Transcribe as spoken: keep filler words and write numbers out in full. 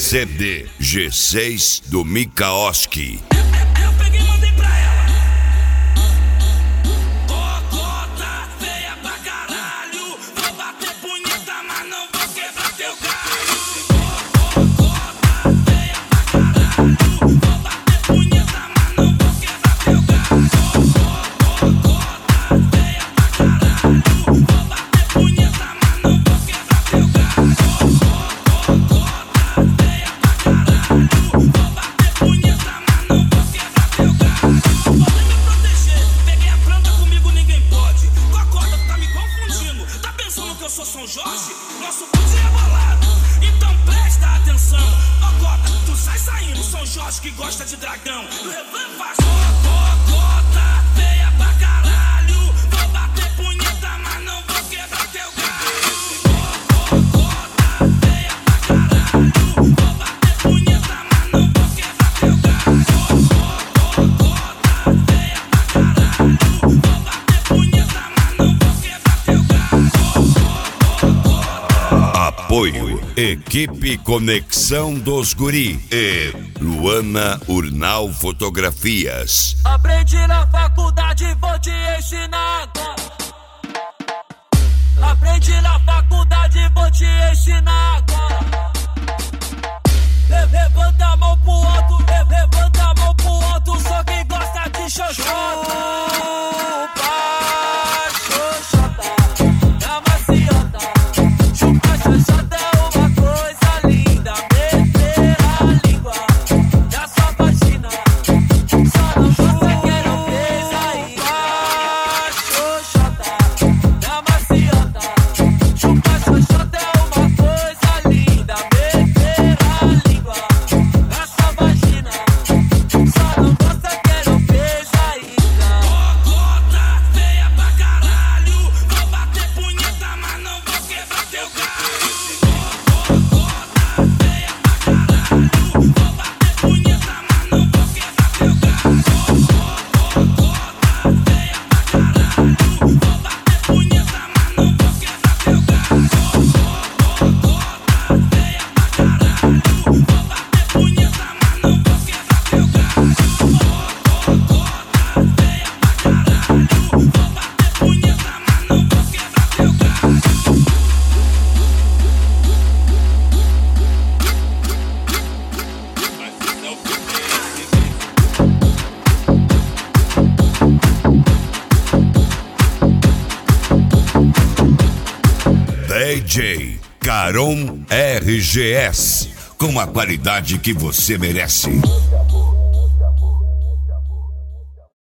C D G seis do Mikaoski. Eu peguei e mandei pra ela. Cocota, feia pra caralho. Vou bater punheta, mas não vou quebrar teu galho. Cocota, feia pra caralho. Vou bater punheta, mas não vou quebrar teu galho. Cocota, feia pra caralho. Vou bater punheta, mas não vou quebrar teu galho. Cocota, feia pra caralho. Vou bater punheta, mas não vou quebrar teu galho. Podem me proteger, peguei a planta, comigo ninguém pode. Cocota, tá me confundindo. Tá pensando que eu sou São Jorge? Nosso bonde é bolado, então presta atenção. Cocota, tu sai saindo, São Jorge que gosta de dragão. No refrão faz cocota, feia pra caralho. Vou bater punheta, mas não vou quebrar teu galho. Cocota, feia pra caralho. Vou bater punheta, mas não vou quebrar teu galho. Cocota, feia pra caralho. Vou bater punheta, mas não vou quebrar teu galho. Apoio Equipe Conexão dos Guri e Luana Urnal Fotografias. Aprendi na faculdade, vou te ensinar agora. Aprendi na faculdade, vou te ensinar agora. Le- Levanta a mão pro alto, le- levanta a mão pro alto, só quem gosta de xoxota. Chupa, xoxota, da maciota. Chupa, xoxota é uma coisa linda. Meter a língua na sua vagina. Só não gosta que não fez ainda. Xoxota, da maciota. Chupa, xoxota é uma coisa linda. Meter a língua na sua vagina. Só não gosta que não fez ainda. Cocota, feia pra caralho. Vou bater punheta, mas não vou quebrar teu galho. Cocota, feia pra caralho. Vou bater punheta, mas não vou quebrar teu galho. Cocota, feia pra caralho. Vou bater punheta, mas não vou quebrar teu galho. Cocota, feia pra caralho. Vou bater punheta, mas não vou quebrar teu galho. Cocota, feia pra caralho. Vou bater punheta, mas não vou quebrar teu galho. D J Caron R G S, com a qualidade que você merece.